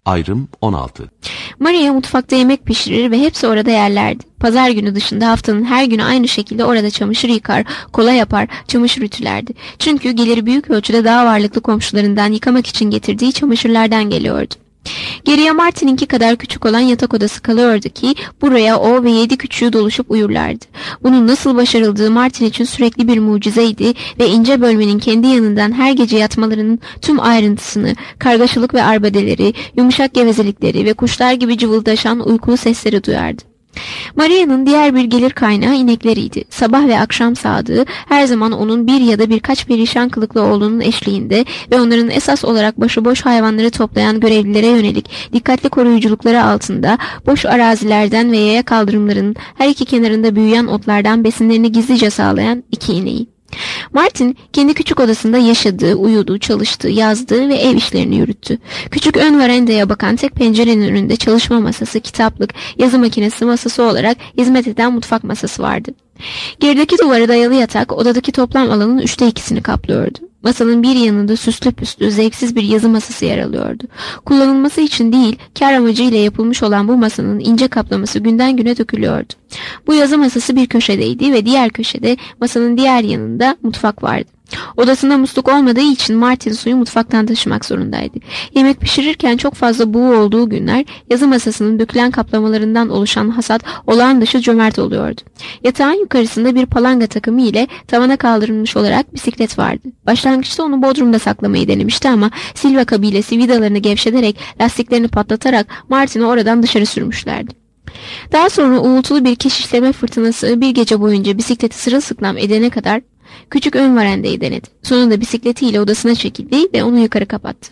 Ayrım 16. Maria mutfakta yemek pişirir ve hepsi orada yerlerdi. Pazar günü dışında haftanın her günü aynı şekilde orada çamaşır yıkar, kola yapar, çamaşır ütülerdi. Çünkü geliri büyük ölçüde daha varlıklı komşularından yıkamak için getirdiği çamaşırlardan geliyordu. Geriye Martin'inki kadar küçük olan yatak odası kalıyordu ki buraya o ve 7 küçüğü doluşup uyurlardı. Bunun nasıl başarıldığı Martin için sürekli bir mucizeydi ve ince bölmenin kendi yanından her gece yatmalarının tüm ayrıntısını, kargaşalık ve arbedeleri, yumuşak gevezelikleri ve kuşlar gibi cıvıldaşan uykulu sesleri duyardı. Maria'nın diğer bir gelir kaynağı inekleriydi. Sabah ve akşam sağdığı her zaman onun bir ya da birkaç perişan kılıklı oğlunun eşliğinde ve onların esas olarak başıboş hayvanları toplayan görevlilere yönelik dikkatli koruyuculukları altında boş arazilerden ve yaya kaldırımlarının her iki kenarında büyüyen otlardan besinlerini gizlice sağlayan 2 ineği. Martin kendi küçük odasında yaşadı, uyudu, çalıştı, yazdı ve ev işlerini yürüttü. Küçük ön verandaya bakan tek pencerenin önünde çalışma masası, kitaplık, yazı makinesi masası olarak hizmet eden mutfak masası vardı. Gerideki duvara dayalı yatak odadaki toplam alanın 2/3'ünü kaplıyordu. Masanın bir yanında süslü püslü, zevksiz bir yazı masası yer alıyordu. Kullanılması için değil, kar amacıyla yapılmış olan bu masanın ince kaplaması günden güne dökülüyordu. Bu yazı masası bir köşedeydi ve diğer köşede masanın diğer yanında mutfak vardı. Odasında musluk olmadığı için Martin suyu mutfaktan taşımak zorundaydı. Yemek pişirirken çok fazla buğu olduğu günler yazı masasının dökülen kaplamalarından oluşan hasat olağan dışı cömert oluyordu. Yatağın yukarısında bir palanga takımı ile tavana kaldırılmış olarak bisiklet vardı. Başlangıçta onu bodrumda saklamayı denemişti ama Silva kabilesi vidalarını gevşeterek lastiklerini patlatarak Martin'i oradan dışarı sürmüşlerdi. Daha sonra uğultulu bir keşişleme fırtınası bir gece boyunca bisikleti sırılsıklam edene kadar küçük ön varandayı denedi. Sonunda bisikletiyle odasına çekildi ve onu yukarı kapattı.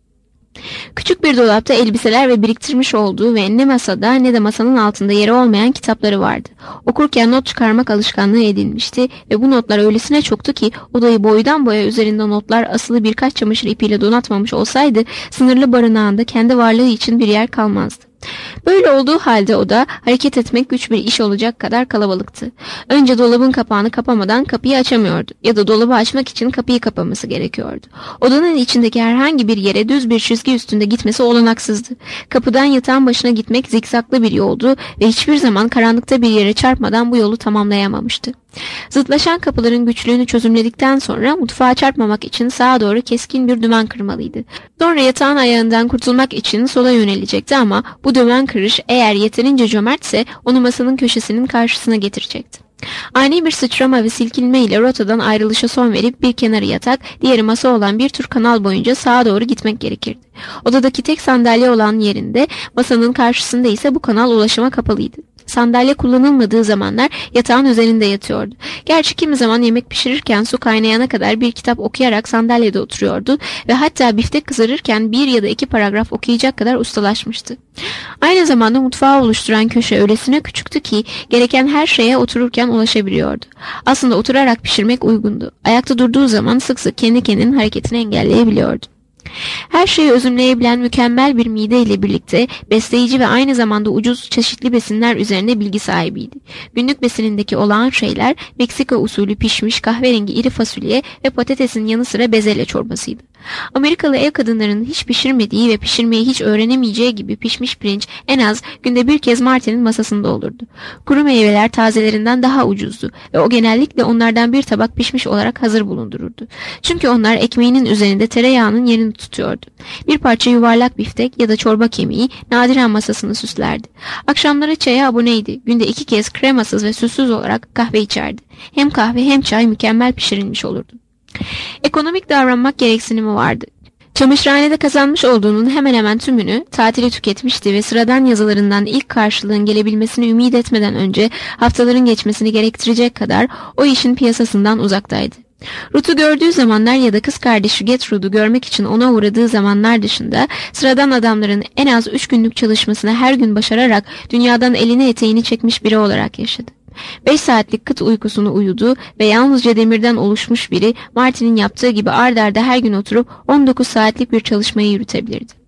Küçük bir dolapta elbiseler ve biriktirmiş olduğu ve ne masada ne de masanın altında yeri olmayan kitapları vardı. Okurken not çıkarmak alışkanlığı edinmişti ve bu notlar öylesine çoktu ki odayı boydan boya üzerinde notlar asılı birkaç çamaşır ipiyle donatmamış olsaydı sınırlı barınağında kendi varlığı için bir yer kalmazdı. Böyle olduğu halde oda hareket etmek güç bir iş olacak kadar kalabalıktı. Önce dolabın kapağını kapamadan kapıyı açamıyordu ya da dolabı açmak için kapıyı kapaması gerekiyordu. Odanın içindeki herhangi bir yere düz bir çizgi üstünde gitmesi olanaksızdı. Kapıdan yatağın başına gitmek zikzaklı bir yoldu ve hiçbir zaman karanlıkta bir yere çarpmadan bu yolu tamamlayamamıştı. Zıtlaşan kapıların güçlüğünü çözümledikten sonra mutfağa çarpmamak için sağa doğru keskin bir dümen kırmalıydı. Sonra yatağın ayağından kurtulmak için sola yönelecekti ama bu dümen kırış eğer yeterince cömertse onu masanın köşesinin karşısına getirecekti. Ani bir sıçrama ve silkinme ile rotadan ayrılışa son verip bir kenarı yatak, diğeri masa olan bir tür kanal boyunca sağa doğru gitmek gerekirdi. Odadaki tek sandalye olan yerinde, masanın karşısında ise bu kanal ulaşıma kapalıydı. Sandalye kullanılmadığı zamanlar yatağın üzerinde yatıyordu. Gerçi kimi zaman yemek pişirirken su kaynayana kadar bir kitap okuyarak sandalyede oturuyordu ve hatta biftek kızarırken 1 ya da 2 paragraf okuyacak kadar ustalaşmıştı. Aynı zamanda mutfağı oluşturan köşe öylesine küçüktü ki gereken her şeye otururken ulaşabiliyordu. Aslında oturarak pişirmek uygundu. Ayakta durduğu zaman sık sık kendi kendinin hareketini engelleyebiliyordu. Her şeyi özümleyebilen mükemmel bir mide ile birlikte besleyici ve aynı zamanda ucuz çeşitli besinler üzerine bilgi sahibiydi. Günlük besinindeki olağan şeyler Meksika usulü pişmiş kahverengi iri fasulye ve patatesin yanı sıra bezelye çorbasıydı. Amerikalı ev kadınlarının hiç pişirmediği ve pişirmeyi hiç öğrenemeyeceği gibi pişmiş pirinç en az günde bir kez Martin'in masasında olurdu. Kuru meyveler tazelerinden daha ucuzdu ve o genellikle onlardan bir tabak pişmiş olarak hazır bulundururdu. Çünkü onlar ekmeğinin üzerinde tereyağının yerini tutuyordu. Bir parça yuvarlak biftek ya da çorba kemiği nadiren masasını süslerdi. Akşamları çaya aboneydi. Günde 2 kez kremasız ve süssüz olarak kahve içerdi. Hem kahve hem çay mükemmel pişirilmiş olurdu. Ekonomik davranmak gereksinimi vardı. Çamaşırhanede kazanmış olduğunun hemen hemen tümünü tatili tüketmişti ve sıradan yazılarından ilk karşılığın gelebilmesini ümit etmeden önce haftaların geçmesini gerektirecek kadar o işin piyasasından uzaktaydı. Ruth'u gördüğü zamanlar ya da kız kardeşi Gertrude'u görmek için ona uğradığı zamanlar dışında sıradan adamların en az 3 günlük çalışmasını her gün başararak dünyadan elini eteğini çekmiş biri olarak yaşadı. 5 saatlik kıt uykusunu uyudu ve yalnızca demirden oluşmuş biri Martin'in yaptığı gibi ard arda her gün oturup 19 saatlik bir çalışmayı yürütebilirdi.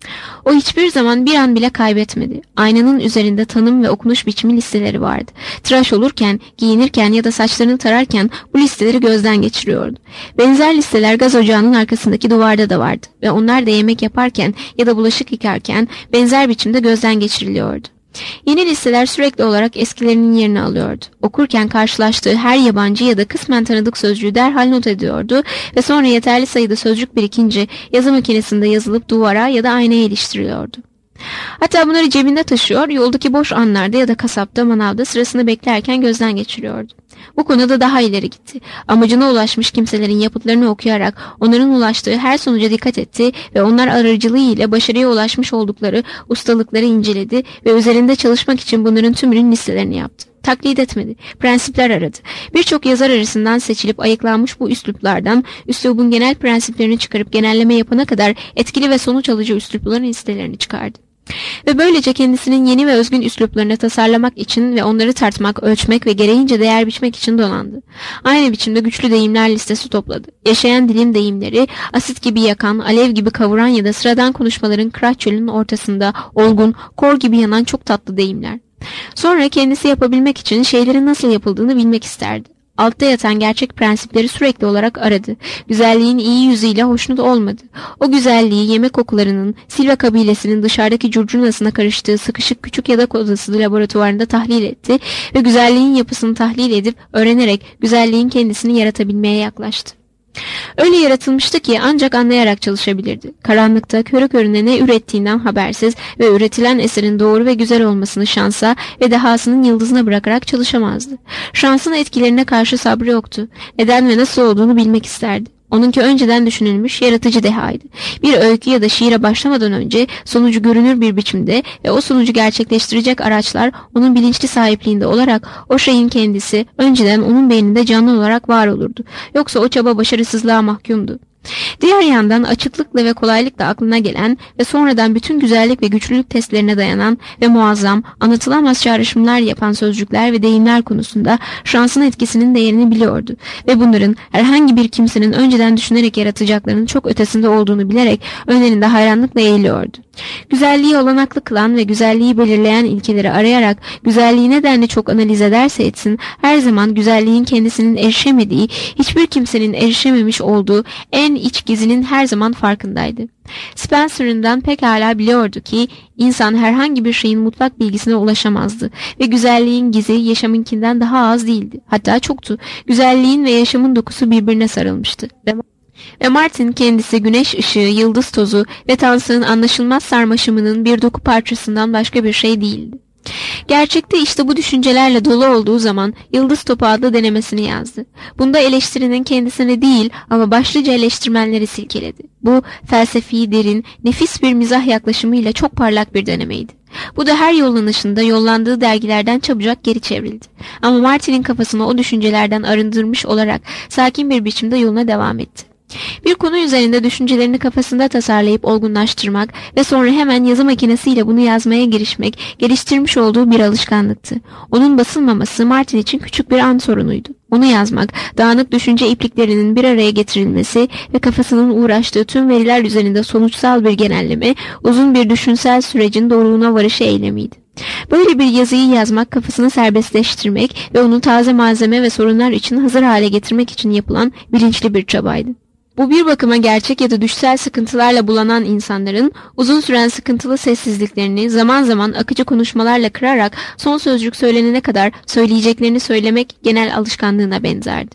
O hiçbir zaman bir an bile kaybetmedi. Aynanın üzerinde tanım ve okunuş biçimi listeleri vardı. Tıraş olurken, giyinirken ya da saçlarını tararken bu listeleri gözden geçiriyordu. Benzer listeler gaz ocağının arkasındaki duvarda da vardı ve onlar da yemek yaparken ya da bulaşık yıkarken benzer biçimde gözden geçiriliyordu. Yeni listeler sürekli olarak eskilerinin yerini alıyordu. Okurken karşılaştığı her yabancı ya da kısmen tanıdık sözcüğü derhal not ediyordu ve sonra yeterli sayıda sözcük birikince yazı makinesinde yazılıp duvara ya da aynaya iliştiriliyordu. Hatta bunları cebinde taşıyor, yoldaki boş anlarda ya da kasapta, manavda sırasını beklerken gözden geçiriyordu. Bu konuda daha ileri gitti. Amacına ulaşmış kimselerin yapıtlarını okuyarak onların ulaştığı her sonuca dikkat etti ve onlar aracılığıyla başarıya ulaşmış oldukları ustalıkları inceledi ve üzerinde çalışmak için bunların tümünün listelerini yaptı. Taklit etmedi, prensipler aradı. Birçok yazar arasından seçilip ayıklanmış bu üsluplardan üslubun genel prensiplerini çıkarıp genelleme yapana kadar etkili ve sonuç alıcı üslupların listelerini çıkardı. Ve böylece kendisinin yeni ve özgün üsluplarını tasarlamak için ve onları tartmak, ölçmek ve gereğince değer biçmek için donandı. Aynı biçimde güçlü deyimler listesi topladı. Yaşayan dilin deyimleri, asit gibi yakan, alev gibi kavuran ya da sıradan konuşmaların kıraç çölünün ortasında olgun, kor gibi yanan çok tatlı deyimler. Sonra kendisi yapabilmek için şeylerin nasıl yapıldığını bilmek isterdi. Altta yatan gerçek prensipleri sürekli olarak aradı. Güzelliğin iyi yüzüyle hoşnut olmadı. O güzelliği yemek kokularının, Silva kabilesinin dışarıdaki curcunasına karıştığı sıkışık küçük yatak odası laboratuvarında tahlil etti ve güzelliğin yapısını tahlil edip öğrenerek güzelliğin kendisini yaratabilmeye yaklaştı. Öyle yaratılmıştı ki ancak anlayarak çalışabilirdi. Karanlıkta körü körüne ne ürettiğinden habersiz ve üretilen eserin doğru ve güzel olmasını şansa ve dehasının yıldızına bırakarak çalışamazdı. Şansın etkilerine karşı sabrı yoktu. Neden ve nasıl olduğunu bilmek isterdi. Onunki önceden düşünülmüş yaratıcı dehaydı. Bir öykü ya da şiire başlamadan önce sonucu görünür bir biçimde ve o sonucu gerçekleştirecek araçlar onun bilinçli sahipliğinde olarak o şeyin kendisi önceden onun beyninde canlı olarak var olurdu. Yoksa o çaba başarısızlığa mahkumdu. Diğer yandan açıklıkla ve kolaylıkla aklına gelen ve sonradan bütün güzellik ve güçlülük testlerine dayanan ve muazzam, anlatılamaz çağrışımlar yapan sözcükler ve deyimler konusunda şansın etkisinin değerini biliyordu ve bunların herhangi bir kimsenin önceden düşünerek yaratacaklarının çok ötesinde olduğunu bilerek önlerinde hayranlıkla eğiliyordu. Güzelliği olanaklı kılan ve güzelliği belirleyen ilkeleri arayarak güzelliği nedenle çok analiz ederse etsin, her zaman güzelliğin kendisinin erişemediği, hiçbir kimsenin erişememiş olduğu en iç gizinin her zaman farkındaydı. Spencer'ından pekala biliyordu ki insan herhangi bir şeyin mutlak bilgisine ulaşamazdı ve güzelliğin gizi yaşamınkinden daha az değildi. Hatta çoktu. Güzelliğin ve yaşamın dokusu birbirine sarılmıştı. Ve Martin kendisi güneş ışığı, yıldız tozu ve Tanrı'nın anlaşılmaz sarmaşımının bir doku parçasından başka bir şey değildi. Gerçekte işte bu düşüncelerle dolu olduğu zaman Yıldız Topu adlı denemesini yazdı. Bunda eleştirinin kendisini değil ama başlıca eleştirmenleri silkeledi. Bu felsefi, derin, nefis bir mizah yaklaşımıyla çok parlak bir denemeydi. Bu da her yollanışında yollandığı dergilerden çabucak geri çevrildi. Ama Martin'in kafasını o düşüncelerden arındırmış olarak sakin bir biçimde yoluna devam etti. Bir konu üzerinde düşüncelerini kafasında tasarlayıp olgunlaştırmak ve sonra hemen yazı makinesiyle bunu yazmaya girişmek geliştirmiş olduğu bir alışkanlıktı. Onun basılmaması Martin için küçük bir an sorunuydu. Onu yazmak, dağınık düşünce ipliklerinin bir araya getirilmesi ve kafasının uğraştığı tüm veriler üzerinde sonuçsal bir genelleme, uzun bir düşünsel sürecin doğruluğuna varışı eylemiydi. Böyle bir yazıyı yazmak, kafasını serbestleştirmek ve onu taze malzeme ve sorunlar için hazır hale getirmek için yapılan bilinçli bir çabaydı. Bu bir bakıma gerçek ya da düşsel sıkıntılarla bulanan insanların uzun süren sıkıntılı sessizliklerini zaman zaman akıcı konuşmalarla kırarak son sözcük söylenene kadar söyleyeceklerini söylemek genel alışkanlığına benzerdi.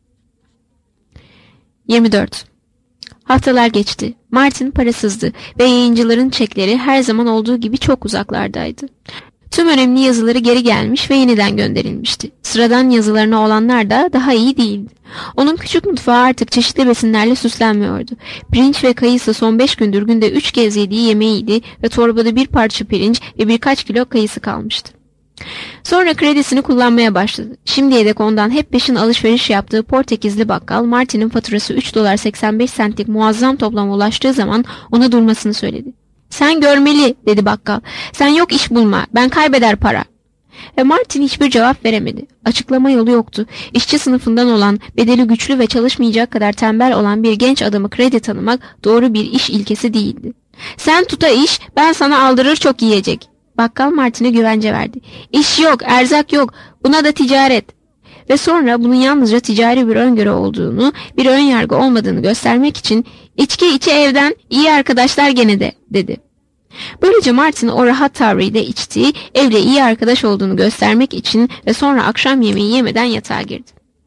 24. Haftalar geçti. Martin parasızdı ve yayıncıların çekleri her zaman olduğu gibi çok uzaklardaydı. Tüm önemli yazıları geri gelmiş ve yeniden gönderilmişti. Sıradan yazılarına olanlar da daha iyi değildi. Onun küçük mutfağı artık çeşitli besinlerle süslenmiyordu. Pirinç ve kayısı son 5 gündür günde 3 kez yediği yemeğiydi ve torbada bir parça pirinç ve birkaç kilo kayısı kalmıştı. Sonra kredisini kullanmaya başladı. Şimdiye dek ondan hep peşin alışveriş yaptığı Portekizli bakkal, Martin'in faturası $3.85'lik muazzam toplama ulaştığı zaman ona durmasını söyledi. "Sen görmeli," dedi bakkal. "Sen yok iş bulma, ben kaybeder para." Ve Martin hiçbir cevap veremedi. Açıklama yolu yoktu. İşçi sınıfından olan, bedeli güçlü ve çalışmayacak kadar tembel olan bir genç adamı kredi tanımak doğru bir iş ilkesi değildi. Sen tuta iş, ben sana aldırır çok yiyecek. Bakkal Martin'e güvence verdi. İş yok, erzak yok, buna da ticaret. Ve sonra bunun yalnızca ticari bir öngörü olduğunu, bir ön yargı olmadığını göstermek için içki içi evden, iyi arkadaşlar gene de dedi. Böylece Martin o rahat tavrıyla içtiği, evle iyi arkadaş olduğunu göstermek için ve sonra akşam yemeği yemeden yatağa girdi.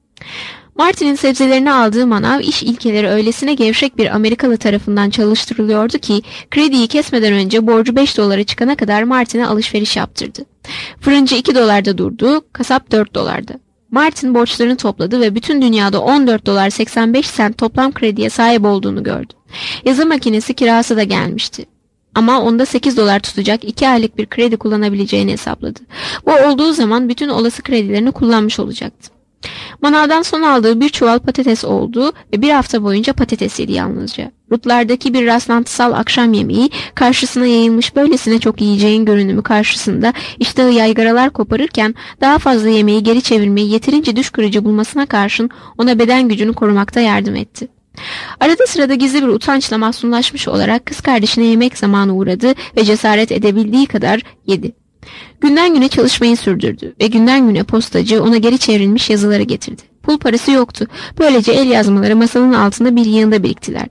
Martin'in sebzelerini aldığı manav iş ilkeleri öylesine gevşek bir Amerikalı tarafından çalıştırılıyordu ki krediyi kesmeden önce borcu 5 dolara çıkana kadar Martin'e alışveriş yaptırdı. Fırıncı 2 dolarda durdu, kasap 4 dolarda. Martin borçlarını topladı ve bütün dünyada 14 dolar 85 sent toplam krediye sahip olduğunu gördü. Yazı makinesi kirası da gelmişti. Ama onda 8 dolar tutacak 2 aylık bir kredi kullanabileceğini hesapladı. Bu olduğu zaman bütün olası kredilerini kullanmış olacaktı. Manavdan son aldığı bir çuval patates oldu ve bir hafta boyunca patates yedi yalnızca. Rutlardaki bir rastlantısal akşam yemeği karşısına yayılmış böylesine çok yiyeceğin görünümü karşısında iştahı yaygaralar koparırken daha fazla yemeği geri çevirmeyi yeterince düş kırıcı bulmasına karşın ona beden gücünü korumakta yardım etti. Arada sırada gizli bir utançla mahzunlaşmış olarak kız kardeşine yemek zamanı uğradı ve cesaret edebildiği kadar yedi. Günden güne çalışmayı sürdürdü ve günden güne postacı ona geri çevrilmiş yazıları getirdi. Pul parası yoktu. Böylece el yazmaları masanın altında bir yığında biriktiler.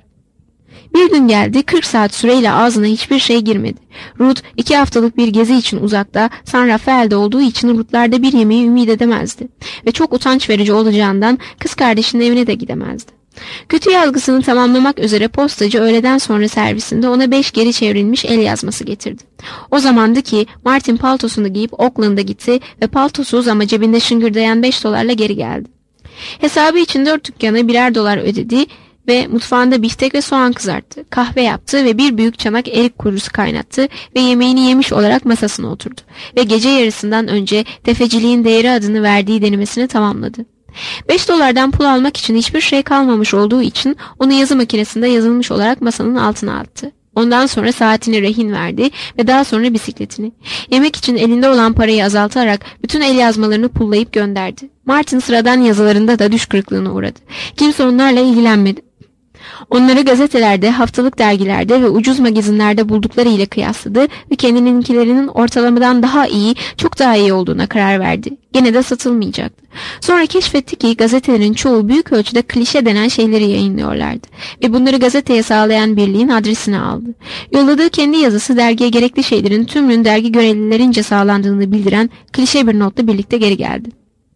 Bir gün geldi, 40 saat süreyle ağzına hiçbir şey girmedi. Ruth 2 haftalık bir gezi için uzakta, San Rafael'de olduğu için Ruth'larda bir yemeği ümit edemezdi. Ve çok utanç verici olacağından kız kardeşinin evine de gidemezdi. Kötü yazgısını tamamlamak üzere postacı öğleden sonra servisinde ona 5 geri çevrilmiş el yazması getirdi. O zamandı ki Martin paltosunu giyip Oakland'a gitti ve paltosuz ama cebinde şıngırdayan 5 dolarla geri geldi. Hesabı için 4 dükkana birer dolar ödedi ve mutfağında biftek ve soğan kızarttı. Kahve yaptı ve bir büyük çanak erik kurusu kaynattı ve yemeğini yemiş olarak masasına oturdu. Ve gece yarısından önce tefeciliğin değeri adını verdiği denemesini tamamladı. 5 dolardan pul almak için hiçbir şey kalmamış olduğu için onu yazı makinesinde yazılmış olarak masanın altına attı. Ondan sonra saatini rehin verdi ve daha sonra bisikletini. Yemek için elinde olan parayı azaltarak bütün el yazmalarını pullayıp gönderdi. Martin sıradan yazılarında da düş kırıklığına uğradı. Kimse onlarla ilgilenmedi. Onları gazetelerde, haftalık dergilerde ve ucuz magazinlerde buldukları ile kıyasladı ve kendininkilerinin ortalamadan daha iyi, çok daha iyi olduğuna karar verdi. Gene de satılmayacaktı. Sonra keşfetti ki gazetelerin çoğu büyük ölçüde klişe denen şeyleri yayınlıyorlardı ve bunları gazeteye sağlayan birliğin adresini aldı. Yolladığı kendi yazısı dergiye gerekli şeylerin tümünün dergi görevlilerince sağlandığını bildiren klişe bir notla birlikte geri geldi.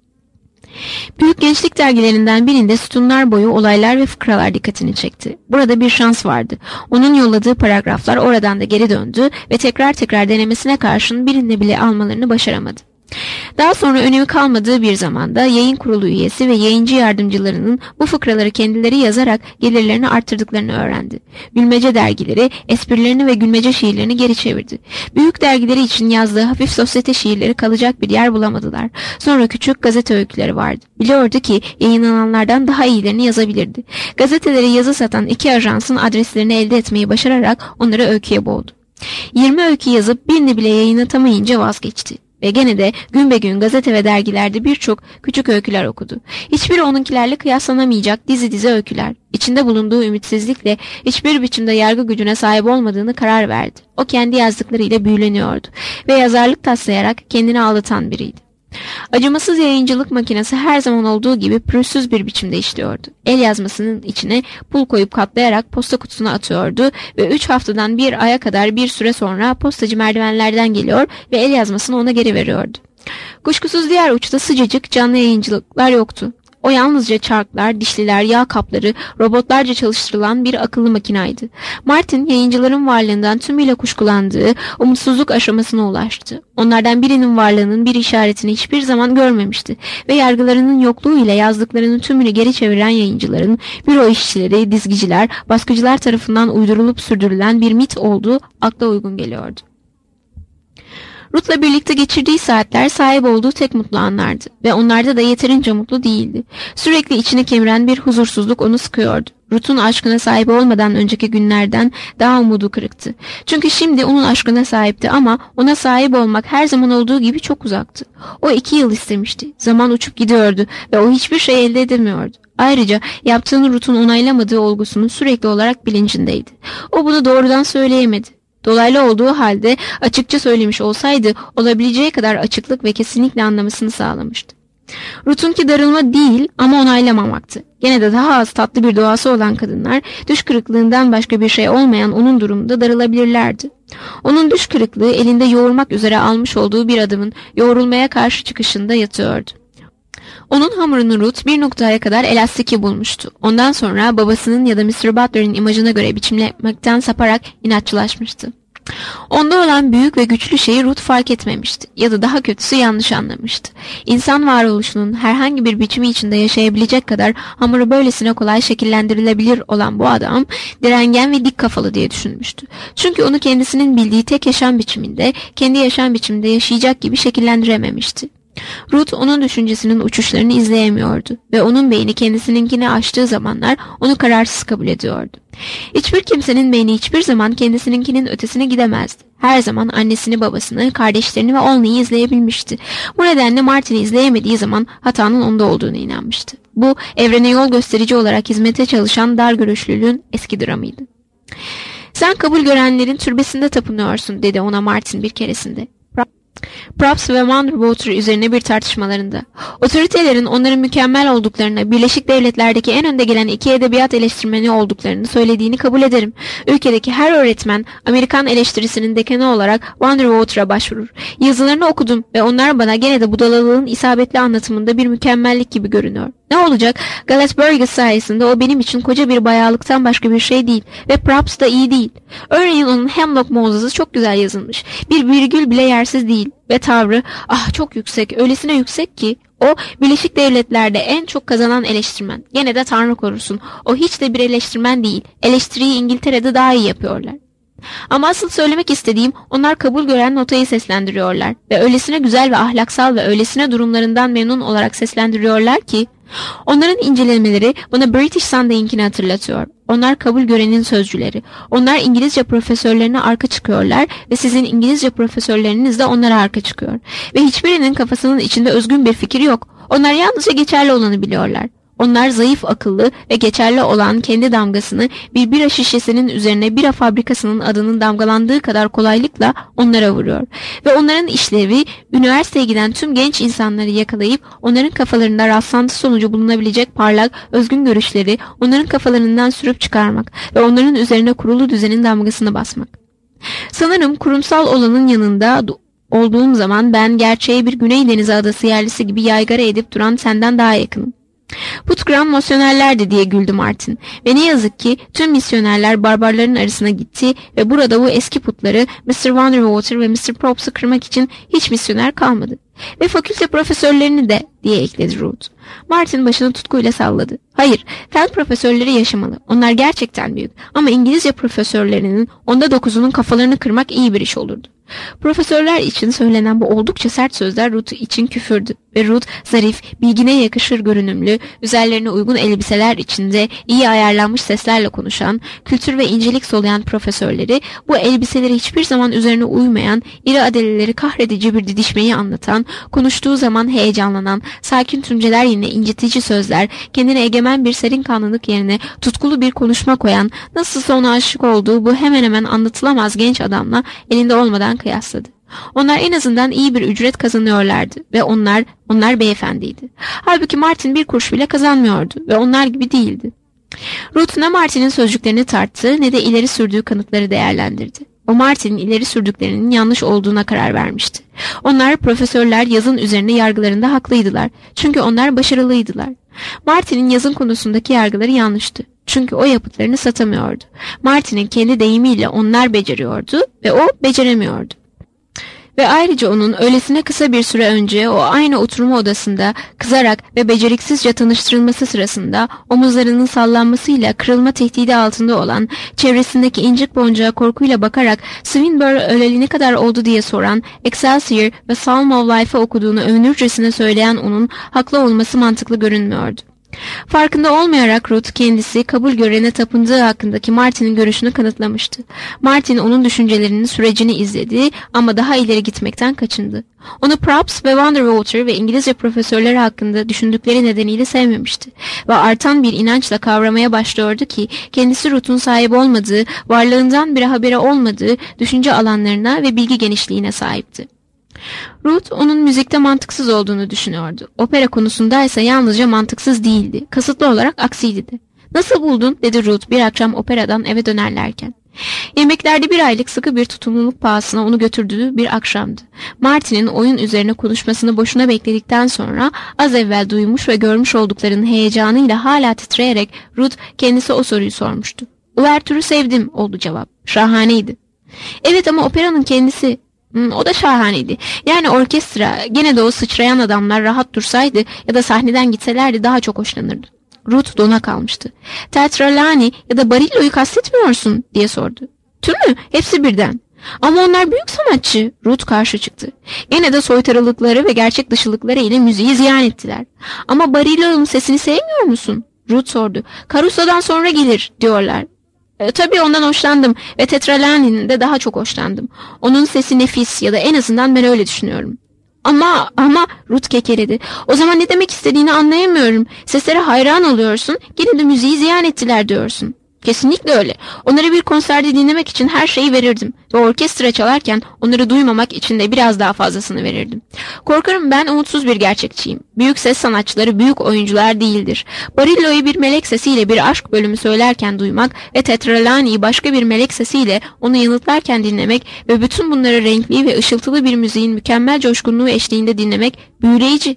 Büyük gençlik dergilerinden birinde sütunlar boyu olaylar ve fıkralar dikkatini çekti. Burada bir şans vardı. Onun yolladığı paragraflar oradan da geri döndü ve tekrar denemesine karşın birini bile almalarını başaramadı. Daha sonra önemi kalmadığı bir zamanda yayın kurulu üyesi ve yayıncı yardımcılarının bu fıkraları kendileri yazarak gelirlerini arttırdıklarını öğrendi. Gülmece dergileri esprilerini ve gülmece şiirlerini geri çevirdi. Büyük dergileri için yazdığı hafif sosyete şiirleri kalacak bir yer bulamadılar. Sonra küçük gazete öyküleri vardı. Biliyordu ki yayınlananlardan daha iyilerini yazabilirdi. Gazetelere yazı satan 2 ajansın adreslerini elde etmeyi başararak onları öyküye boğdu. 20 öykü yazıp birini bile yayınlatamayınca vazgeçti. Ve gene de gün be gün gazete ve dergilerde birçok küçük öyküler okudu. Hiçbiri onunkilerle kıyaslanamayacak dizi öyküler. İçinde bulunduğu ümitsizlikle hiçbir biçimde yargı gücüne sahip olmadığını karar verdi. O kendi yazdıklarıyla büyüleniyordu ve yazarlık taslayarak kendini aldatan biriydi. Acımasız yayıncılık makinesi her zaman olduğu gibi pürüzsüz bir biçimde işliyordu. El yazmasının içine pul koyup katlayarak posta kutusuna atıyordu ve 3 haftadan bir aya kadar bir süre sonra postacı merdivenlerden geliyor ve el yazmasını ona geri veriyordu. Kuşkusuz diğer uçta sıcacık canlı yayıncılıklar yoktu. O yalnızca çarklar, dişliler, yağ kapları, robotlarca çalıştırılan bir akıllı makinaydı. Martin yayıncıların varlığından tümüyle kuşkulandığı umutsuzluk aşamasına ulaştı. Onlardan birinin varlığının bir işaretini hiçbir zaman görmemişti ve yargılarının yokluğu ile yazdıklarının tümünü geri çeviren yayıncıların büro işçileri, dizgiciler, baskıcılar tarafından uydurulup sürdürülen bir mit olduğu akla uygun geliyordu. Ruth'la birlikte geçirdiği saatler sahip olduğu tek mutlu anlardı ve onlarda da yeterince mutlu değildi. Sürekli içini kemiren bir huzursuzluk onu sıkıyordu. Ruth'un aşkına sahip olmadan önceki günlerden daha umudu kırıktı. Çünkü şimdi onun aşkına sahipti ama ona sahip olmak her zaman olduğu gibi çok uzaktı. O 2 yıl istemişti. Zaman uçup gidiyordu ve o hiçbir şey elde edemiyordu. Ayrıca yaptığını Ruth'un onaylamadığı olgusunun sürekli olarak bilincindeydi. O bunu doğrudan söyleyemedi. Dolaylı olduğu halde açıkça söylemiş olsaydı olabileceği kadar açıklık ve kesinlikle anlamasını sağlamıştı. Ruth'unki darılma değil ama onaylamamaktı. Gene de daha az tatlı bir doğası olan kadınlar düş kırıklığından başka bir şey olmayan onun durumunda darılabilirlerdi. Onun düş kırıklığı elinde yoğurmak üzere almış olduğu bir adamın yoğrulmaya karşı çıkışında yatıyordu. Onun hamurunu Ruth bir noktaya kadar elastiki bulmuştu. Ondan sonra babasının ya da Mr. Butler'ın imajına göre biçimlemekten saparak inatçılaşmıştı. Onda olan büyük ve güçlü şeyi Ruth fark etmemişti ya da daha kötüsü yanlış anlamıştı. İnsan varoluşunun herhangi bir biçimi içinde yaşayabilecek kadar hamuru böylesine kolay şekillendirilebilir olan bu adam direngen ve dik kafalı diye düşünmüştü. Çünkü onu kendisinin bildiği tek yaşam biçiminde, kendi yaşam biçiminde yaşayacak gibi şekillendirememişti. Ruth onun düşüncesinin uçuşlarını izleyemiyordu ve onun beyni kendisininkini aştığı zamanlar onu kararsız kabul ediyordu. Hiçbir kimsenin beyni hiçbir zaman kendisininkinin ötesine gidemezdi. Her zaman annesini, babasını, kardeşlerini ve Olney'i izleyebilmişti. Bu nedenle Martin'i izleyemediği zaman hatanın onda olduğunu inanmıştı. Bu evrene yol gösterici olarak hizmete çalışan dar görüşlülüğün eski dramıydı. "Sen kabul görenlerin türbesinde tapınıyorsun," dedi ona Martin bir keresinde. Probst ve Wonderwater üzerine bir tartışmalarında. Otoritelerin onların mükemmel olduklarını, Birleşik Devletler'deki en önde gelen iki edebiyat eleştirmeni olduklarını söylediğini kabul ederim. Ülkedeki her öğretmen Amerikan eleştirisinin dekanı olarak Wonderwater'a başvurur. Yazılarını okudum ve onlar bana gene de budalalığın isabetli anlatımında bir mükemmellik gibi görünüyor. Ne olacak? Gallas Burgess sayesinde o benim için koca bir bayağılıktan başka bir şey değil ve Probst da iyi değil. Örneğin onun Hemlock Moses'ı çok güzel yazılmış. Bir virgül bile yersiz değil ve tavrı çok yüksek, öylesine yüksek ki o Birleşik Devletler'de en çok kazanan eleştirmen. Gene de Tanrı korusun, o hiç de bir eleştirmen değil. Eleştiriyi İngiltere'de daha iyi yapıyorlar. Ama asıl söylemek istediğim, onlar kabul gören notayı seslendiriyorlar ve öylesine güzel ve ahlaksal ve öylesine durumlarından memnun olarak seslendiriyorlar ki onların incelemeleri bana British Sunday'inkini hatırlatıyor. Onlar kabul görenin sözcüleri. Onlar İngilizce profesörlerine arka çıkıyorlar ve sizin İngilizce profesörleriniz de onlara arka çıkıyor. Ve hiçbirinin kafasının içinde özgün bir fikir yok. Onlar yalnızca geçerli olanı biliyorlar. Onlar zayıf akıllı ve geçerli olan kendi damgasını bir bira şişesinin üzerine bira fabrikasının adının damgalandığı kadar kolaylıkla onlara vuruyor. Ve onların işlevi üniversiteye giden tüm genç insanları yakalayıp onların kafalarında rastlantı sonucu bulunabilecek parlak, özgün görüşleri onların kafalarından sürüp çıkarmak ve onların üzerine kurulu düzenin damgasını basmak. Sanırım kurumsal olanın yanında olduğum zaman ben gerçeğe bir Güney Denizi adası yerlisi gibi yaygara edip duran senden daha yakınım. Putgram misyonerlerdi diye güldü Martin ve ne yazık ki tüm misyonerler barbarların arasına gitti ve burada bu eski putları Mr. Wonderwater ve Mr. Probst'u kırmak için hiç misyoner kalmadı. Ve fakülte profesörlerini de diye ekledi Ruth. Martin başını tutkuyla salladı. Hayır, fen profesörleri yaşamalı. Onlar gerçekten büyük ama İngilizce profesörlerinin 9'unun kafalarını kırmak iyi bir iş olurdu. Profesörler için söylenen bu oldukça sert sözler Ruth için küfürdü ve Ruth zarif, bilgine yakışır görünümlü, üzerlerine uygun elbiseler içinde iyi ayarlanmış seslerle konuşan, kültür ve incelik soluyan profesörleri bu elbiseleri hiçbir zaman üzerine uymayan, iri adeleleri kahredici bir didişmeyi anlatan, konuştuğu zaman heyecanlanan, sakin tümceler yerine incitici sözler, kendine egemen bir serin kanlılık yerine tutkulu bir konuşma koyan, nasılsa ona aşık olduğu bu hemen hemen anlatılamaz genç adamla elinde olmadan kıyasladı. Onlar en azından iyi bir ücret kazanıyorlardı ve onlar beyefendiydi. Halbuki Martin bir kuruş bile kazanmıyordu ve onlar gibi değildi. Ruth ne Martin'in sözcüklerini tarttı ne de ileri sürdüğü kanıtları değerlendirdi. O Martin'in ileri sürdüklerinin yanlış olduğuna karar vermişti. Onlar profesörler yazın üzerine yargılarında haklıydılar. Çünkü onlar başarılıydılar. Martin'in yazın konusundaki yargıları yanlıştı. Çünkü o yapıtlarını satamıyordu. Martin'in kendi deyimiyle onlar beceriyordu ve o beceremiyordu. Ve ayrıca onun öylesine kısa bir süre önce o aynı oturma odasında kızarak ve beceriksizce tanıştırılması sırasında omuzlarının sallanmasıyla kırılma tehdidi altında olan, çevresindeki incik boncuğa korkuyla bakarak Swinburne öleli ne kadar oldu diye soran, Excelsior ve Psalm of Life'ı okuduğunu övünürcesine söyleyen onun haklı olması mantıklı görünmüyordu. Farkında olmayarak Ruth kendisi kabul görene tapındığı hakkındaki Martin'in görüşünü kanıtlamıştı. Martin onun düşüncelerinin sürecini izledi ama daha ileri gitmekten kaçındı. Onu Probst ve Vanderwater ve İngilizce profesörleri hakkında düşündükleri nedeniyle sevmemişti ve artan bir inançla kavramaya başlıyordu ki kendisi Ruth'un sahip olmadığı, varlığından bir haberi olmadığı düşünce alanlarına ve bilgi genişliğine sahipti. Ruth onun müzikte mantıksız olduğunu düşünüyordu. Opera konusunda ise yalnızca mantıksız değildi, kasıtlı olarak aksiydi de. "Nasıl buldun?" dedi Ruth bir akşam operadan eve dönerlerken. Yemeklerde bir aylık sıkı bir tutumluluk pahasına onu götürdüğü bir akşamdı. Martin'in oyun üzerine konuşmasını boşuna bekledikten sonra az evvel duymuş ve görmüş olduklarının heyecanıyla hala titreyerek Ruth kendisi o soruyu sormuştu. "Uvertür'ü sevdim," oldu cevap. "Şahaneydi." "Evet ama operanın kendisi..." "O da şahaneydi. Yani orkestra, gene de o sıçrayan adamlar rahat dursaydı ya da sahneden gitselerdi daha çok hoşlanırdı." Ruth dona kalmıştı. "Teatralani ya da Barillo'yu kastetmiyorsun?" diye sordu. "Tümü, hepsi birden." "Ama onlar büyük sanatçı." Ruth karşı çıktı. "Gene de soytarılıkları ve gerçek dışılıkları ile müziği ziyan ettiler." "Ama Barillo'nun sesini sevmiyor musun?" Ruth sordu. "Carusso'dan sonra gelir diyorlar." Tabii ondan hoşlandım ve Tetralani'nin de daha çok hoşlandım. Onun sesi nefis ya da en azından ben öyle düşünüyorum." Ama Ruth kekeledi. "O zaman ne demek istediğini anlayamıyorum. Seslere hayran oluyorsun, gene de müziği ziyan ettiler diyorsun." "Kesinlikle öyle. Onları bir konserde dinlemek için her şeyi verirdim. Ve orkestra çalarken onları duymamak için de biraz daha fazlasını verirdim. Korkarım ben umutsuz bir gerçekçiyim. Büyük ses sanatçıları büyük oyuncular değildir. Barillo'yu bir melek sesiyle bir aşk bölümü söylerken duymak ve Tetralani'yi başka bir melek sesiyle onu yanıtlarken dinlemek ve bütün bunları renkli ve ışıltılı bir müziğin mükemmel coşkunluğu eşliğinde dinlemek büyüleyici.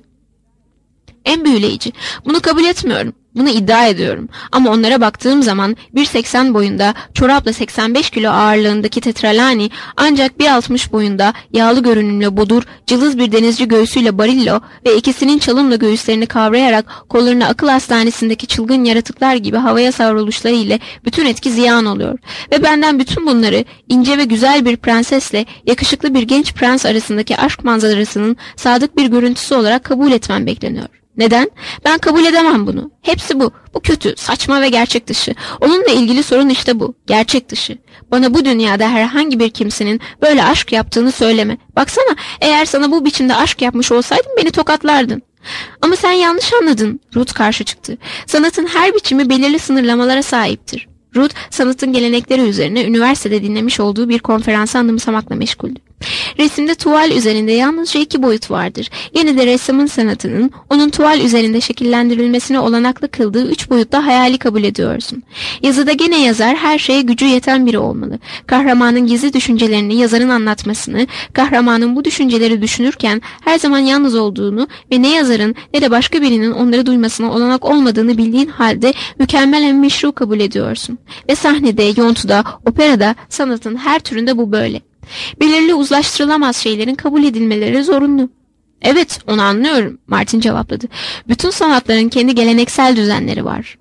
En büyüleyici. Bunu kabul etmiyorum. Bunu iddia ediyorum. Ama onlara baktığım zaman 1.80 boyunda, çorapla 85 kilo ağırlığındaki Tetralani ancak 1.60 boyunda, yağlı görünümlü bodur, cılız bir denizci göğsüyle Barillo ve ikisinin çalımla göğüslerini kavrayarak kollarını akıl hastanesindeki çılgın yaratıklar gibi havaya savruluşları ile bütün etki ziyan oluyor. Ve benden bütün bunları ince ve güzel bir prensesle yakışıklı bir genç prens arasındaki aşk manzarasının sadık bir görüntüsü olarak kabul etmem bekleniyor. Neden? Ben kabul edemem bunu. Hepsi bu. Bu kötü, saçma ve gerçek dışı. Onunla ilgili sorun işte bu. Gerçek dışı. Bana bu dünyada herhangi bir kimsenin böyle aşk yaptığını söyleme. Baksana, eğer sana bu biçimde aşk yapmış olsaydım beni tokatlardın. Ama sen yanlış anladın. Ruth karşı çıktı. Sanatın her biçimi belirli sınırlamalara sahiptir. Ruth, sanatın gelenekleri üzerine üniversitede dinlemiş olduğu bir konferansı anımsamakla meşguldü. Resimde tuval üzerinde yalnızca 2 boyut vardır. Yine de ressamın sanatının onun tuval üzerinde şekillendirilmesine olanaklı kıldığı 3 boyutta hayali kabul ediyorsun. Yazıda gene yazar her şeye gücü yeten biri olmalı. Kahramanın gizli düşüncelerini yazarın anlatmasını, kahramanın bu düşünceleri düşünürken her zaman yalnız olduğunu ve ne yazarın ne de başka birinin onları duymasına olanak olmadığını bildiğin halde mükemmel ve meşru kabul ediyorsun. Ve sahnede, yontuda, operada, sanatın her türünde bu böyle. Belirli uzlaştırılamaz şeylerin kabul edilmeleri zorunlu. Evet, onu anlıyorum, Martin cevapladı. Bütün sanatların kendi geleneksel düzenleri var.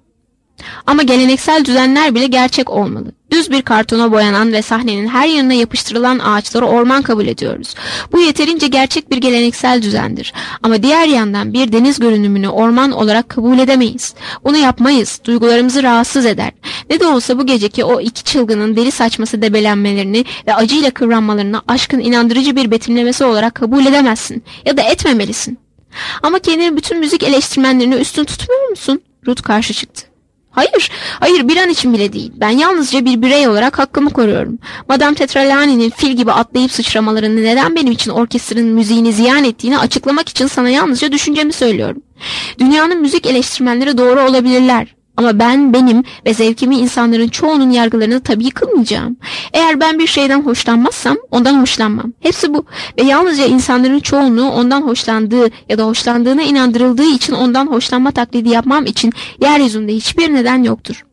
Ama geleneksel düzenler bile gerçek olmalı. Düz bir kartona boyanan ve sahnenin her yanına yapıştırılan ağaçları orman kabul ediyoruz. Bu yeterince gerçek bir geleneksel düzendir. Ama diğer yandan bir deniz görünümünü orman olarak kabul edemeyiz. Bunu yapmayız. Duygularımızı rahatsız eder. Ne de olsa bu geceki o iki çılgının deli saçması debelenmelerini ve acıyla kıvranmalarını aşkın inandırıcı bir betimlemesi olarak kabul edemezsin. Ya da etmemelisin. Ama kendini bütün müzik eleştirmenlerine üstün tutmuyor musun? Ruth karşı çıktı. Hayır, bir an için bile değil. Ben yalnızca bir birey olarak hakkımı koruyorum. Madame Tetralani'nin fil gibi atlayıp sıçramalarını neden benim için orkestranın müziğini ziyan ettiğini açıklamak için sana yalnızca düşüncemi söylüyorum. Dünyanın müzik eleştirmenleri doğru olabilirler. Ama benim ve zevkimi insanların çoğunun yargılarını tabii kılmayacağım. Eğer ben bir şeyden hoşlanmazsam ondan hoşlanmam. Hepsi bu. Ve yalnızca insanların çoğunluğu ondan hoşlandığı ya da hoşlandığına inandırıldığı için ondan hoşlanma taklidi yapmam için yeryüzünde hiçbir neden yoktur.